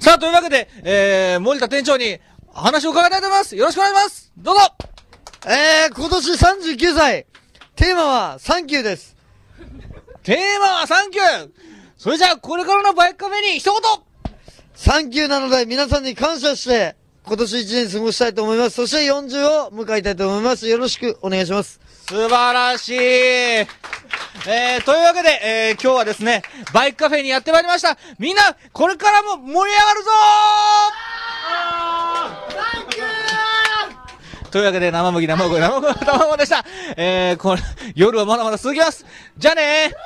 さあ、というわけで、森田店長に話を伺いたいと思います。よろしくお願いします。どうぞ。 今年39歳。テーマはサンキューです。 テーマはサンキュー。それじゃあ、これからのバイクカフェに一言。 サンキューなので皆さんに感謝して、今年1年過ごしたいと思います。そして40を迎えたいと思います。よろしくお願いします。 素晴らしい。というわけで、今日はですね、バイクカフェにやってまいりました。みんな、これからも盛り上がるぞー。サンキュー。というわけで、生麦でした。夜はまだまだ続きます。じゃあねー。